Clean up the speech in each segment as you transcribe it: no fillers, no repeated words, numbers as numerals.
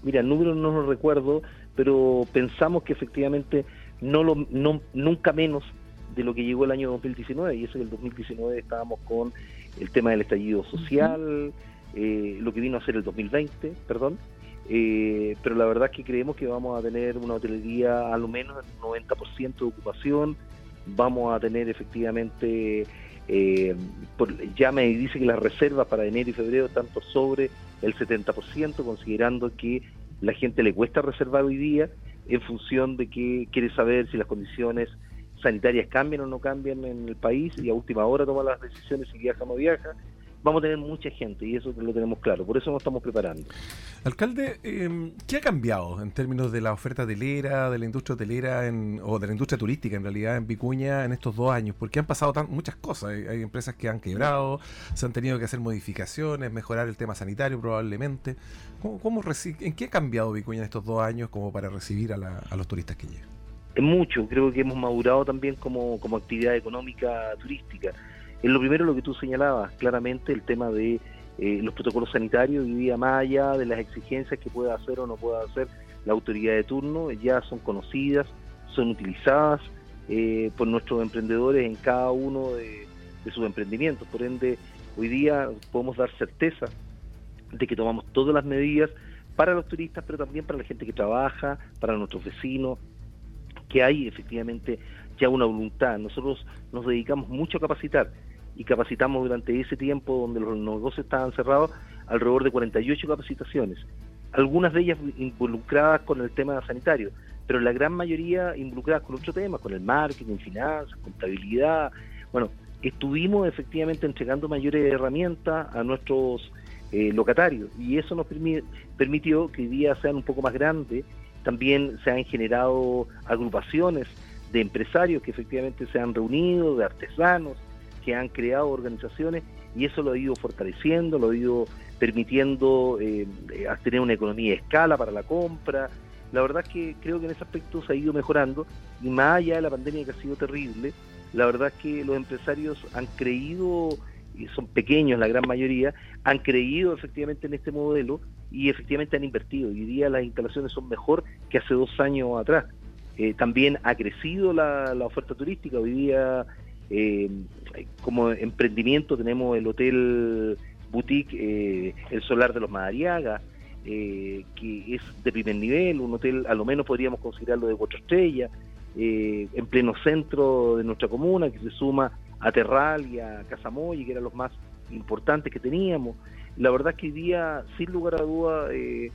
Mira, el número no lo recuerdo, pero pensamos que efectivamente nunca menos de lo que llegó el año 2019, y eso que el 2019 estábamos con el tema del estallido social, lo que vino a ser el 2020, perdón, pero la verdad es que creemos que vamos a tener una hotelería a lo menos en un 90% de ocupación, vamos a tener efectivamente, ya me dice que las reservas para enero y febrero están por sobre el 70%, considerando que la gente le cuesta reservar hoy día en función de que quiere saber si las condiciones sanitarias cambian o no cambian en el país, y a última hora toma las decisiones si viaja o no viaja. Vamos a tener mucha gente y eso lo tenemos claro, por eso nos estamos preparando. Alcalde, ¿qué ha cambiado en términos de la oferta hotelera, de la industria hotelera o de la industria turística en realidad en Vicuña en estos 2 años? Porque han pasado muchas cosas, hay empresas que han quebrado, se han tenido que hacer modificaciones, mejorar el tema sanitario probablemente. ¿En qué ha cambiado Vicuña en estos 2 años como para recibir a los turistas que llegan? Es mucho, creo que hemos madurado también como actividad económica turística. En lo primero, lo que tú señalabas, claramente el tema de los protocolos sanitarios, hoy día más allá de las exigencias que pueda hacer o no pueda hacer la autoridad de turno, ya son conocidas, son utilizadas por nuestros emprendedores en cada uno de sus emprendimientos. Por ende, hoy día podemos dar certeza de que tomamos todas las medidas para los turistas, pero también para la gente que trabaja, para nuestros vecinos, que hay efectivamente ya una voluntad. Nosotros nos dedicamos mucho a capacitar, y capacitamos durante ese tiempo donde los negocios estaban cerrados alrededor de 48 capacitaciones, algunas de ellas involucradas con el tema sanitario, pero la gran mayoría involucradas con otros temas, con el marketing, finanzas, contabilidad. Bueno, estuvimos efectivamente entregando mayores herramientas a nuestros locatarios, y eso nos permitió que hoy día sean un poco más grandes. También se han generado agrupaciones de empresarios que efectivamente se han reunido, de artesanos, que han creado organizaciones, y eso lo ha ido fortaleciendo, lo ha ido permitiendo tener una economía de escala para la compra. La verdad es que creo que en ese aspecto se ha ido mejorando, y más allá de la pandemia que ha sido terrible, la verdad es que los empresarios han creído, y son pequeños la gran mayoría, han creído efectivamente en este modelo y efectivamente han invertido. Hoy día las instalaciones son mejor que hace 2 años atrás. También ha crecido la oferta turística. Hoy día como emprendimiento tenemos el hotel boutique El Solar de los Madariaga, que es de primer nivel, un hotel a lo menos podríamos considerarlo de 4 estrellas, en pleno centro de nuestra comuna, que se suma a Terral y a Casamoy, que eran los más importantes que teníamos. La verdad es que hoy día, sin lugar a duda,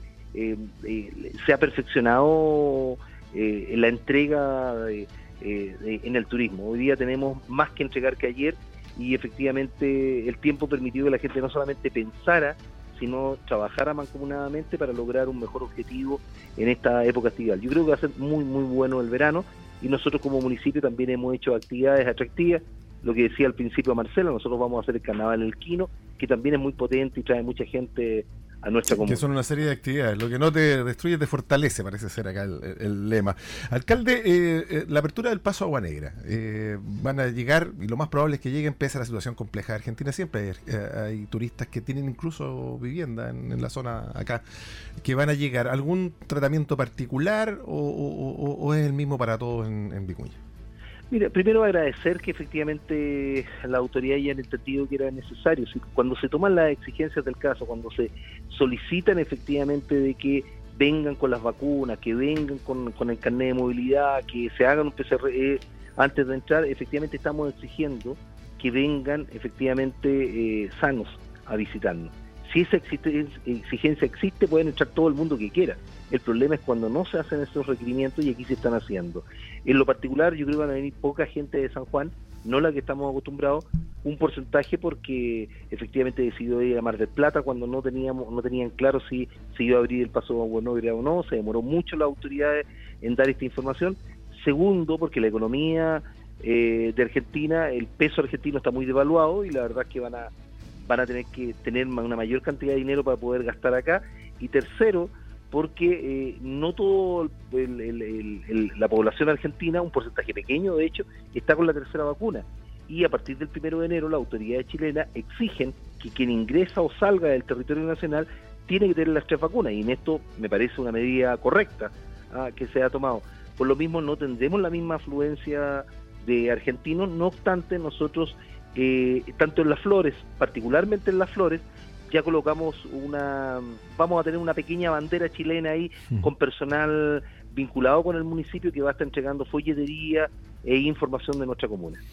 se ha perfeccionado la entrega en el turismo. Hoy día tenemos más que entregar que ayer, y efectivamente el tiempo permitió que la gente no solamente pensara, sino trabajara mancomunadamente para lograr un mejor objetivo en esta época estival. Yo creo que va a ser muy, muy bueno el verano, y nosotros como municipio también hemos hecho actividades atractivas. Lo que decía al principio Marcelo, nosotros vamos a hacer el Carnaval El Quino, que también es muy potente y trae mucha gente a nuestra comuna. Que son una serie de actividades. Lo que no te destruye te fortalece, parece ser acá el lema. Alcalde, la apertura del Paso Agua Negra. Van a llegar, y lo más probable es que lleguen pese a la situación compleja de Argentina. Siempre hay turistas que tienen incluso vivienda en la zona acá, que van a llegar. ¿Algún tratamiento particular o es el mismo para todos en Vicuña? Mira, primero agradecer que efectivamente la autoridad ya han entendido que era necesario. Cuando se toman las exigencias del caso, cuando se solicitan efectivamente de que vengan con las vacunas, que vengan con el carnet de movilidad, que se hagan un PCR antes de entrar, efectivamente estamos exigiendo que vengan efectivamente sanos a visitarnos. Si esa exigencia existe, pueden entrar todo el mundo que quiera. El problema es cuando no se hacen esos requerimientos, y aquí se están haciendo. En lo particular, yo creo que van a venir poca gente de San Juan, no la que estamos acostumbrados, un porcentaje porque efectivamente decidió ir a Mar del Plata cuando no tenían claro si se iba a abrir el Paso Agua Negra o no. Se demoró mucho las autoridades en dar esta información. Segundo, porque la economía de Argentina, el peso argentino está muy devaluado, y la verdad es que van a tener que tener una mayor cantidad de dinero para poder gastar acá. Y tercero, porque no todo la población argentina, un porcentaje pequeño de hecho, está con la tercera vacuna, y a partir del 1 de enero las autoridades chilenas exigen que quien ingresa o salga del territorio nacional tiene que tener las 3 vacunas, y en esto me parece una medida correcta que se ha tomado. Por lo mismo no tendremos la misma afluencia de argentinos, no obstante nosotros, tanto en Las Flores, particularmente en Las Flores, ya colocamos vamos a tener una pequeña bandera chilena ahí, con personal vinculado con el municipio, que va a estar entregando folletería e información de nuestra comuna.